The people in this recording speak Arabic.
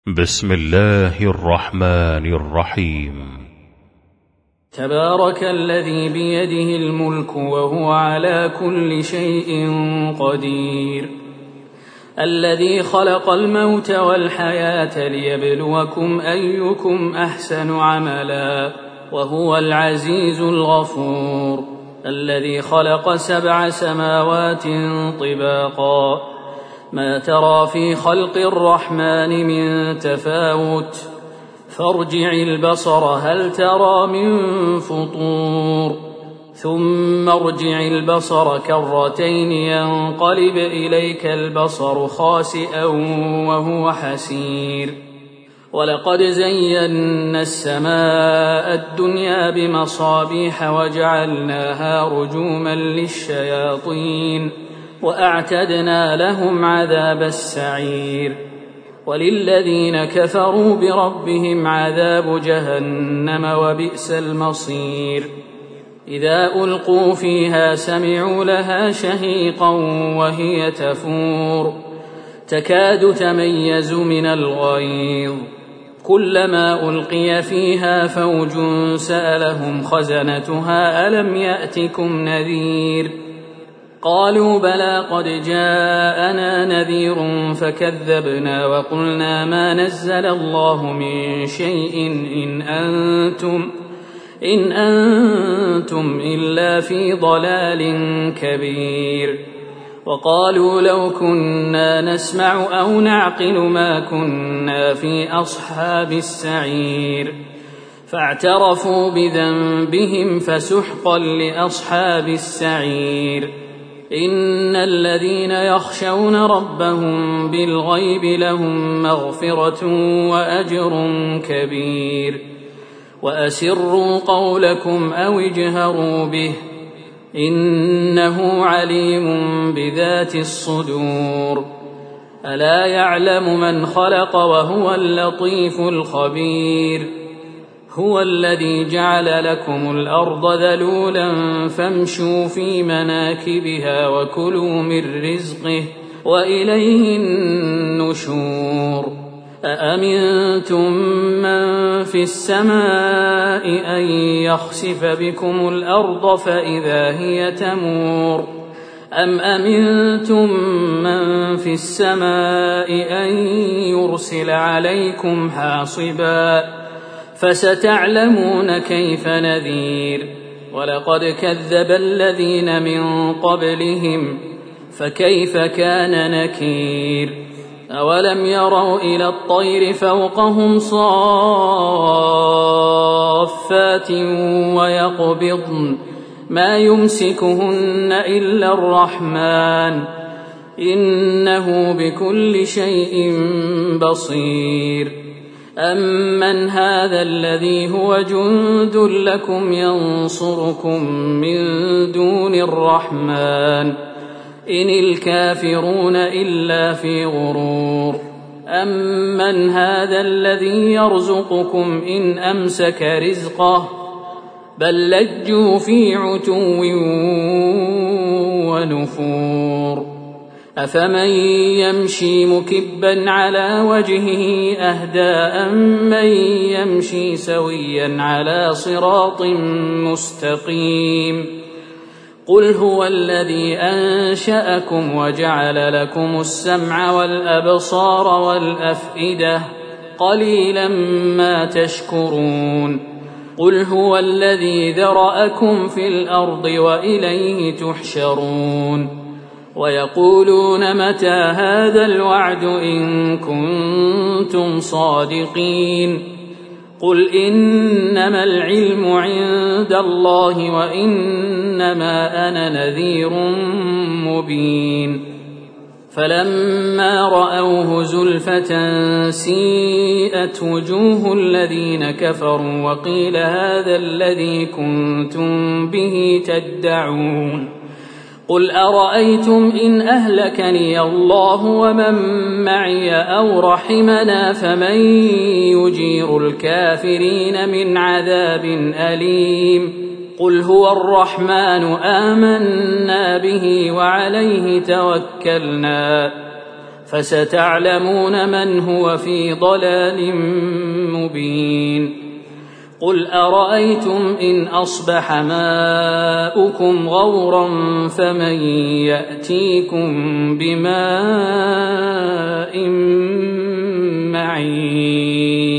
بسم الله الرحمن الرحيم. تبارك الذي بيده الملك وهو على كل شيء قدير، الذي خلق الموت والحياة ليبلوكم أيكم أحسن عملا وهو العزيز الغفور، الذي خلق 7 سماوات طباقا ما ترى في خلق الرحمن من تفاوت فارجع البصر هل ترى من فطور ثم ارجع البصر كرتين ينقلب إليك البصر خاسئا وهو حسير. ولقد زينا السماء الدنيا بمصابيح وجعلناها رجوما للشياطين وأعتدنا لهم عذاب السعير. وللذين كفروا بربهم عذاب جهنم وبئس المصير. إذا ألقوا فيها سمعوا لها شهيقا وهي تفور تكاد تميز من الغيظ، كلما ألقي فيها فوج سألهم خزنتها ألم يأتكم نذير؟ قالوا بلى قد جاءنا نذير فكذبنا وقلنا ما نزل الله من شيء إن أنتم إلا في ضلال كبير. وقالوا لو كنا نسمع أو نعقل ما كنا في أصحاب السعير، فاعترفوا بذنبهم فسحقا لأصحاب السعير. إن الذين يخشون ربهم بالغيب لهم مغفرة وأجر كبير. وأسروا قولكم أو اجهروا به إنه عليم بذات الصدور. ألا يعلم من خلق وهو اللطيف الخبير. هو الذي جعل لكم الأرض ذلولا فامشوا في مناكبها وكلوا من رزقه وإليه النشور. أأمنتم من في السماء أن يخسف بكم الأرض فإذا هي تمور أم أمنتم من في السماء أن يرسل عليكم حاصبا فستعلمون كيف نذير. ولقد كذب الذين من قبلهم فكيف كان نكير. أولم يروا إلى الطير فوقهم صافات ويقبضن ما يمسكهن إلا الرحمن إنه بكل شيء بصير. أمن هذا الذي هو جند لكم ينصركم من دون الرحمن إن الكافرون إلا في غرور. أمن هذا الذي يرزقكم إن أمسك رزقه بل لجوا في عتو ونفور. أفمن يمشي مكبا على وجهه أهدى أمن يمشي سويا على صراط مستقيم. قل هو الذي أنشأكم وجعل لكم السمع والأبصار والأفئدة قليلا ما تشكرون. قل هو الذي ذرأكم في الأرض وإليه تحشرون. ويقولون متى هذا الوعد إن كنتم صادقين. قل إنما العلم عند الله وإنما أنا نذير مبين. فلما رأوه زلفة سيئت وجوه الذين كفروا وقيل هذا الذي كنتم به تدعون. قل أرأيتم إن أهلكني الله ومن معي أو رحمنا فمن يجير الكافرين من عذاب أليم. قل هو الرحمن آمنا به وعليه توكلنا فستعلمون من هو في ضلال مبين قل أرأيتم إن أصبح ماؤكم غورا فمن يأتيكم بماء معين